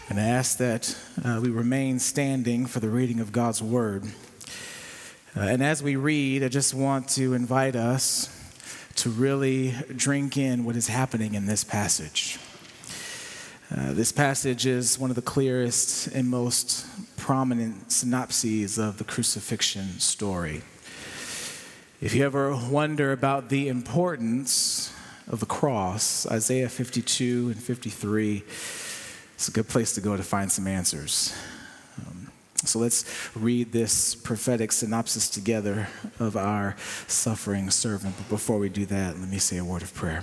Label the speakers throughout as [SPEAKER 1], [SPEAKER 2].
[SPEAKER 1] And I ask that we remain standing for the reading of God's word. And as we read, I just want to invite us to really drink in what is happening in this passage. This passage is one of the clearest and most prominent synopses of the crucifixion story. If you ever wonder about the importance of the cross, Isaiah 52 and 53, it's a good place to go to find some answers. So let's read this prophetic synopsis together of our suffering servant. But before we do that, let me say a word of prayer.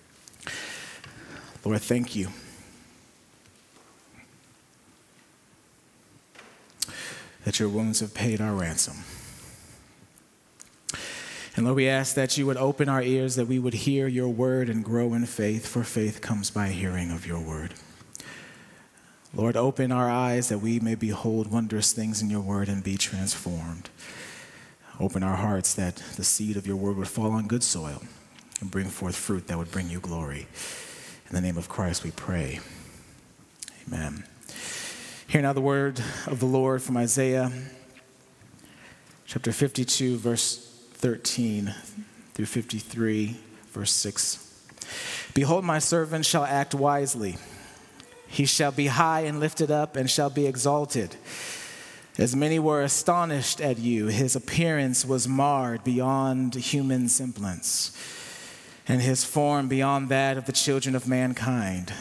[SPEAKER 1] Lord, thank you. That your wounds have paid our ransom. And Lord, we ask that you would open our ears, that we would hear your word and grow in faith, for faith comes by hearing of your word. Lord, open our eyes that we may behold wondrous things in your word and be transformed. Open our hearts that the seed of your word would fall on good soil and bring forth fruit that would bring you glory. In the name of Christ we pray. Amen. Hear now the word of the Lord from Isaiah chapter 52, verse 13 through 53, verse 6. Behold, my servant shall act wisely. He shall be high and lifted up and shall be exalted. As many were astonished at you, his appearance was marred beyond human semblance, and his form beyond that of the children of mankind.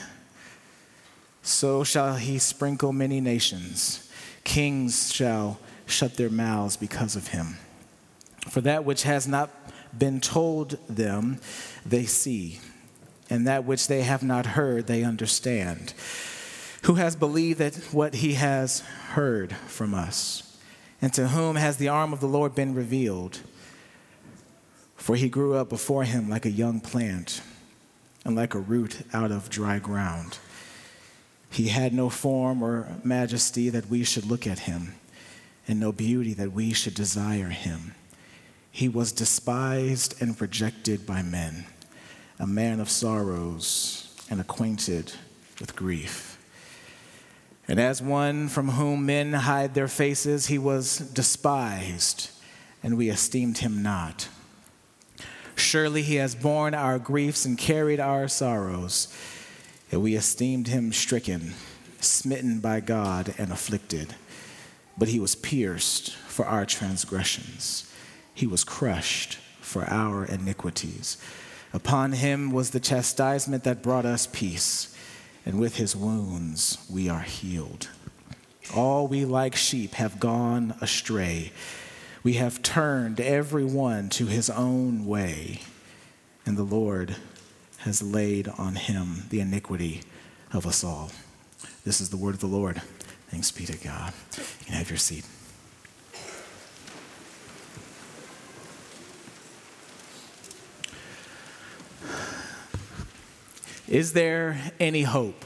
[SPEAKER 1] So shall he sprinkle many nations. Kings shall shut their mouths because of him. For that which has not been told them, they see, and that which they have not heard, they understand. Who has believed that what he has heard from us? And to whom has the arm of the Lord been revealed? For he grew up before him like a young plant, and like a root out of dry ground. He had no form or majesty that we should look at him, and no beauty that we should desire him. He was despised and rejected by men, a man of sorrows and acquainted with grief. And as one from whom men hide their faces, he was despised, and we esteemed him not. Surely he has borne our griefs and carried our sorrows, and we esteemed him stricken, smitten by God, and afflicted. But he was pierced for our transgressions. He was crushed for our iniquities. Upon him was the chastisement that brought us peace, and with his wounds we are healed. All we like sheep have gone astray. We have turned every one to his own way, and the Lord has laid on him the iniquity of us all. This is the word of the Lord. Thanks be to God. You can have your seat. Is there any hope?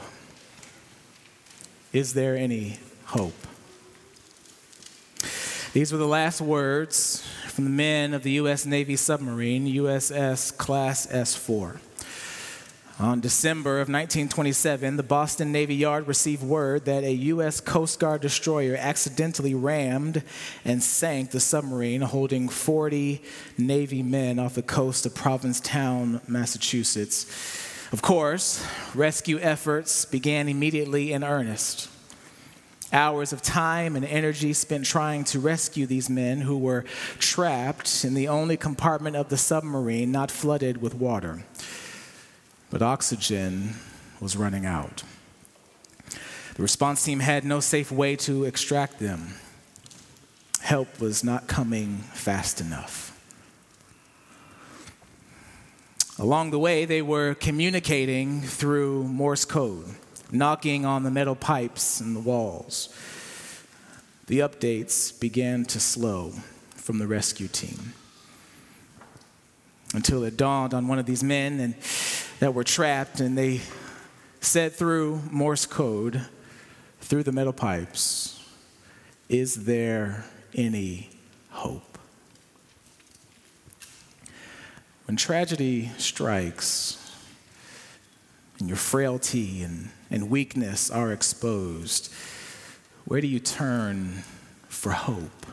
[SPEAKER 1] Is there any hope? These were the last words from the men of the U.S. Navy submarine, USS Class S-4. On December of 1927, the Boston Navy Yard received word that a U.S. Coast Guard destroyer accidentally rammed and sank the submarine holding 40 Navy men off the coast of Provincetown, Massachusetts. Of course, rescue efforts began immediately in earnest. Hours of time and energy spent trying to rescue these men who were trapped in the only compartment of the submarine not flooded with water. But oxygen was running out. The response team had no safe way to extract them. Help was not coming fast enough. Along the way, they were communicating through Morse code, knocking on the metal pipes and the walls. The updates began to slow from the rescue team until it dawned on one of these men that were trapped, and they said through Morse code, through the metal pipes, "Is there any hope?" When tragedy strikes, and your frailty and weakness are exposed, where do you turn for hope?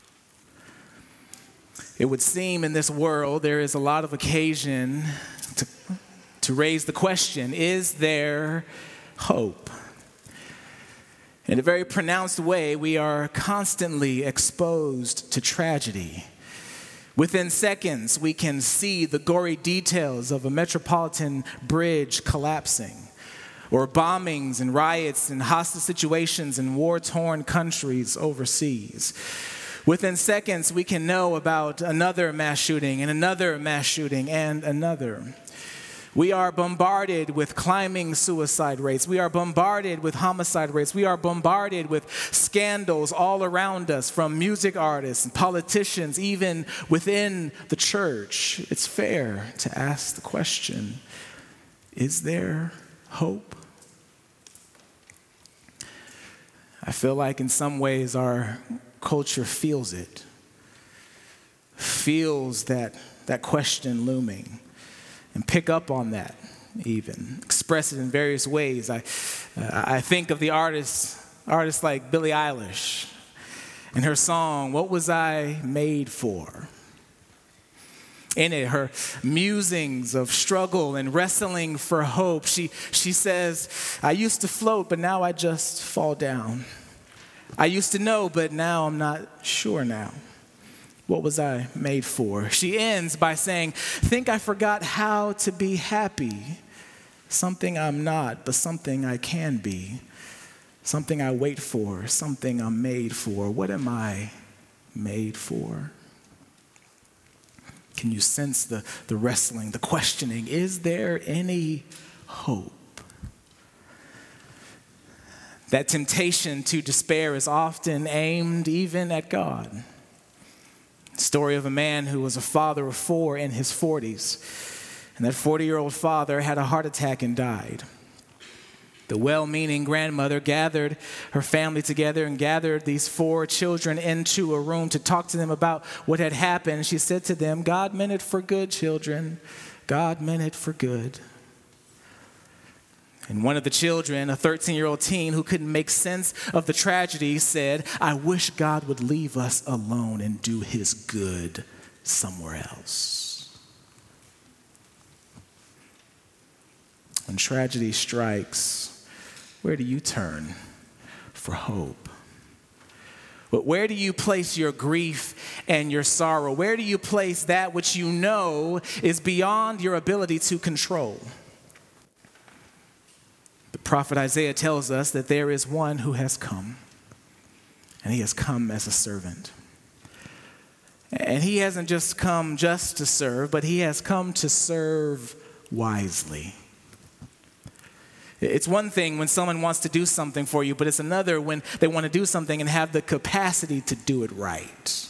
[SPEAKER 1] It would seem in this world there is a lot of occasion to raise the question, is there hope? In a very pronounced way, we are constantly exposed to tragedy. Within seconds, we can see the gory details of a metropolitan bridge collapsing, or bombings and riots and hostile situations in war-torn countries overseas. Within seconds, we can know about another mass shooting and another mass shooting and another. We are bombarded with climbing suicide rates. We are bombarded with homicide rates. We are bombarded with scandals all around us, from music artists and politicians, even within the church. It's fair to ask the question, is there hope? I feel like in some ways our culture feels it, feels that question looming, and pick up on that even, express it in various ways. I think of the artists like Billie Eilish and her song, What Was I Made For? In it, her musings of struggle and wrestling for hope. She says, I used to float, but now I just fall down. I used to know, but now I'm not sure now. What was I made for? She ends by saying, think I forgot how to be happy. Something I'm not, but something I can be. Something I wait for, something I'm made for. What am I made for? Can you sense the wrestling, the questioning? Is there any hope? That temptation to despair is often aimed even at God. Story of a man who was a father of 4 in his 40s. And that 40-year-old father had a heart attack and died. The well-meaning grandmother gathered her family together and gathered these 4 children into a room to talk to them about what had happened. She said to them, God meant it for good, children. God meant it for good. And one of the children, a 13-year-old teen who couldn't make sense of the tragedy, said, I wish God would leave us alone and do his good somewhere else. When tragedy strikes, where do you turn for hope? But where do you place your grief and your sorrow? Where do you place that which you know is beyond your ability to control? The prophet Isaiah tells us that there is one who has come, and he has come as a servant. And he hasn't just come just to serve, but he has come to serve wisely. It's one thing when someone wants to do something for you, but it's another when they want to do something and have the capacity to do it right.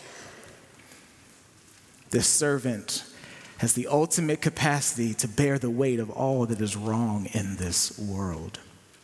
[SPEAKER 1] This servant has the ultimate capacity to bear the weight of all that is wrong in this world.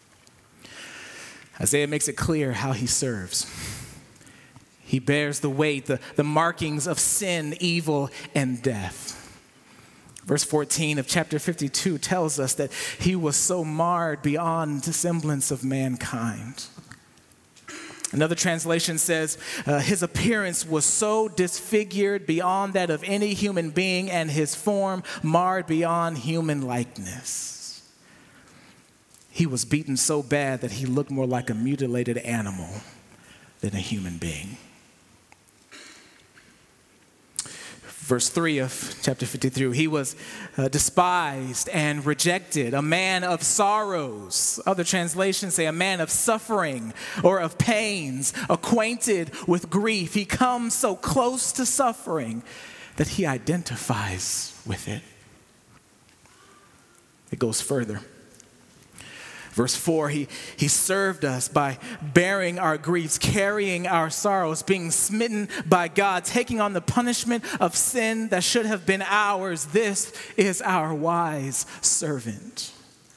[SPEAKER 1] Isaiah makes it clear how he serves. He bears the weight, the markings of sin, evil, and death. Verse 14 of chapter 52 tells us that he was so marred beyond the semblance of mankind. Another translation says, his appearance was so disfigured beyond that of any human being, and his form marred beyond human likeness. He was beaten so bad that he looked more like a mutilated animal than a human being. Verse 3 of chapter 53, he was despised and rejected, a man of sorrows. Other translations say a man of suffering or of pains, acquainted with grief. He comes so close to suffering that he identifies with it. It goes further. Verse 4, he served us by bearing our griefs, carrying our sorrows, being smitten by God, taking on the punishment of sin that should have been ours. This is our wise servant.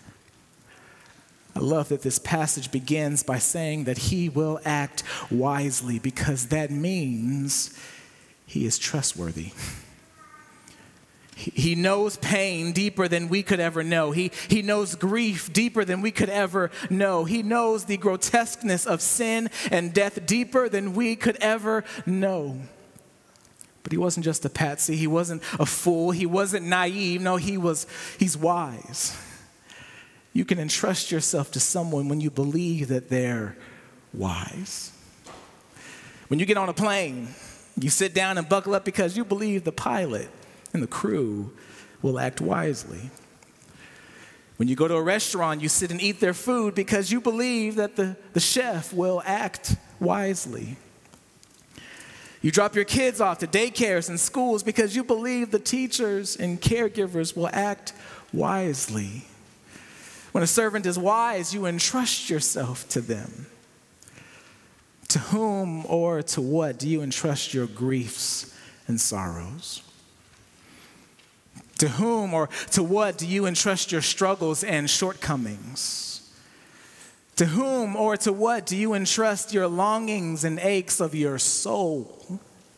[SPEAKER 1] I love that this passage begins by saying that he will act wisely, because that means he is trustworthy. He knows pain deeper than we could ever know. He knows grief deeper than we could ever know. He knows the grotesqueness of sin and death deeper than we could ever know. But he wasn't just a patsy. He wasn't a fool. He wasn't naive. No, he's wise. You can entrust yourself to someone when you believe that they're wise. When you get on a plane, you sit down and buckle up because you believe the pilot and the crew will act wisely. When you go to a restaurant, you sit and eat their food because you believe that the chef will act wisely. You drop your kids off to daycares and schools because you believe the teachers and caregivers will act wisely. When a servant is wise, you entrust yourself to them. To whom or to what do you entrust your griefs and sorrows? To whom or to what do you entrust your struggles and shortcomings? To whom or to what do you entrust your longings and aches of your soul?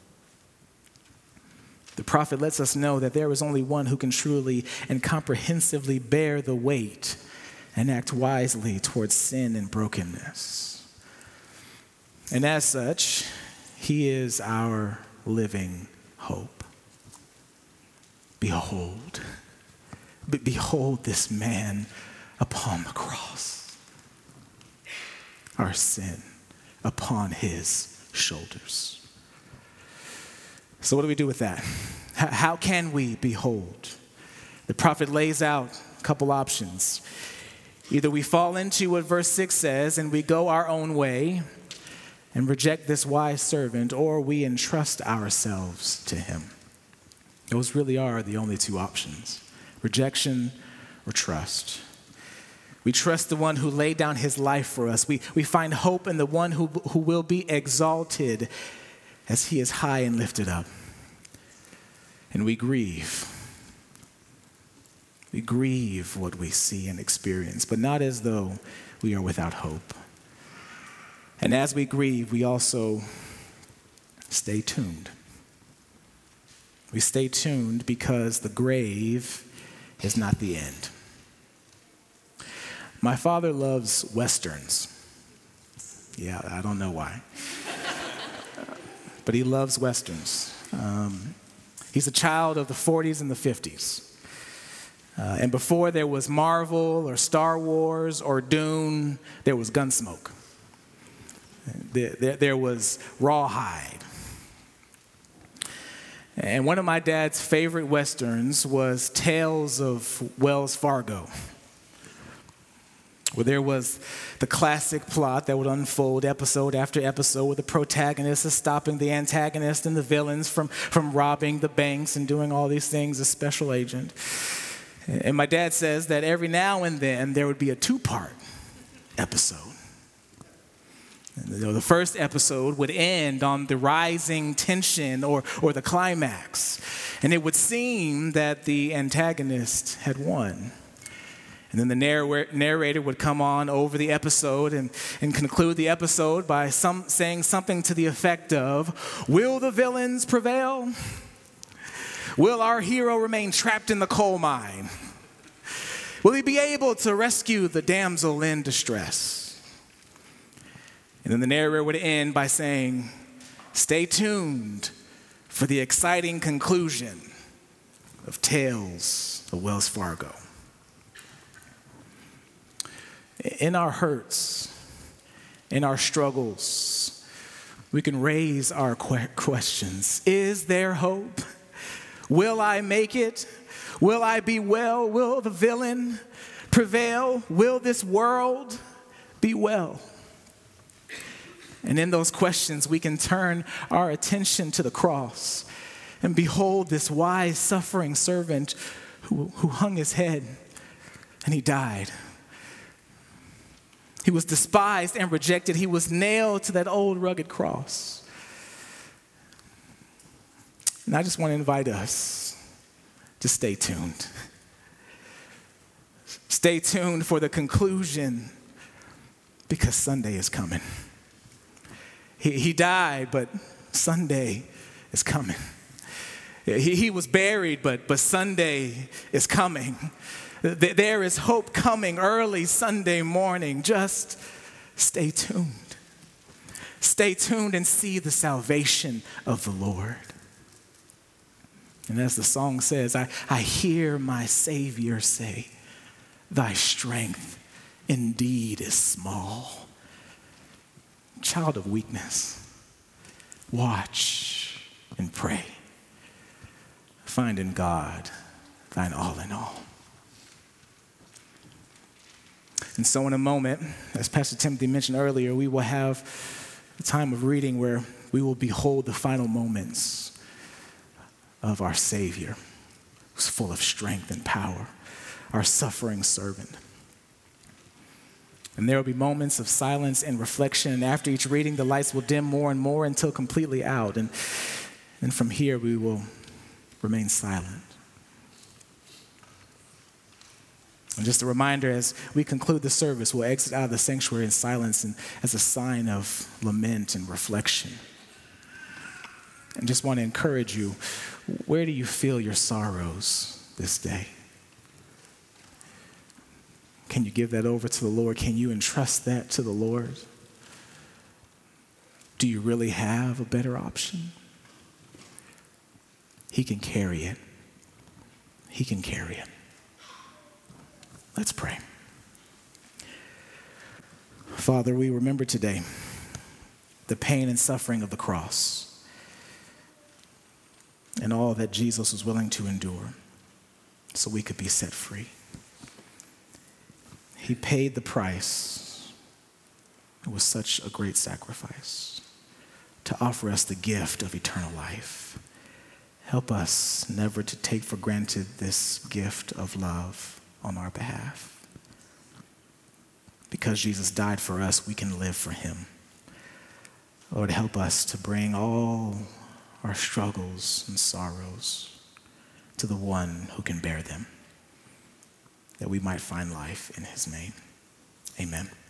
[SPEAKER 1] The prophet lets us know that there is only one who can truly and comprehensively bear the weight and act wisely towards sin and brokenness. And as such, he is our living hope. Behold this man upon the cross. Our sin upon his shoulders. So what do we do with that? How can we behold? The prophet lays out a couple options. Either we fall into what verse 6 says and we go our own way and reject this wise servant, or we entrust ourselves to him. Those really are the only two options: rejection or trust. We trust the one who laid down his life for us. We find hope in the one who will be exalted as he is high and lifted up. And we grieve. We grieve what we see and experience, but not as though we are without hope. And as we grieve, we also stay tuned. We stay tuned because the grave is not the end. My father loves Westerns. Yeah, I don't know why. But he loves Westerns. He's a child of the 40s and the 50s. And before there was Marvel or Star Wars or Dune, there was Gunsmoke. There was Rawhide. And one of my dad's favorite Westerns was Tales of Wells Fargo, where there was the classic plot that would unfold episode after episode, where the protagonist is stopping the antagonist and the villains from robbing the banks and doing all these things as special agent. And my dad says that every now and then there would be a two-part episode. The first episode would end on the rising tension or the climax. And it would seem that the antagonist had won. And then the narrator would come on over the episode and conclude the episode by saying something to the effect of, "Will the villains prevail? Will our hero remain trapped in the coal mine? Will he be able to rescue the damsel in distress?" And then the narrator would end by saying, "Stay tuned for the exciting conclusion of Tales of Wells Fargo." In our hurts, in our struggles, we can raise our questions. Is there hope? Will I make it? Will I be well? Will the villain prevail? Will this world be well? And in those questions, we can turn our attention to the cross and behold this wise, suffering servant who hung his head and he died. He was despised and rejected. He was nailed to that old rugged cross. And I just want to invite us to stay tuned. Stay tuned for the conclusion, because Sunday is coming. He died, but Sunday is coming. He was buried, but Sunday is coming. There is hope coming early Sunday morning. Just stay tuned. Stay tuned and see the salvation of the Lord. And as the song says, I hear my Savior say, thy strength indeed is small. Child of weakness, watch and pray. Find in God thine all in all. And so in a moment, as Pastor Timothy mentioned earlier, we will have a time of reading where we will behold the final moments of our Savior, who's full of strength and power, our suffering servant. And there will be moments of silence and reflection, and after each reading, the lights will dim more and more until completely out. And from here, we will remain silent. And just a reminder, as we conclude the service, we'll exit out of the sanctuary in silence and as a sign of lament and reflection. And just want to encourage you, where do you feel your sorrows this day? Can you give that over to the Lord? Can you entrust that to the Lord? Do you really have a better option? He can carry it. He can carry it. Let's pray. Father, we remember today the pain and suffering of the cross and all that Jesus was willing to endure so we could be set free. He paid the price. It was such a great sacrifice to offer us the gift of eternal life. Help us never to take for granted this gift of love on our behalf. Because Jesus died for us, we can live for him. Lord, help us to bring all our struggles and sorrows to the one who can bear them, that we might find life in his name. Amen.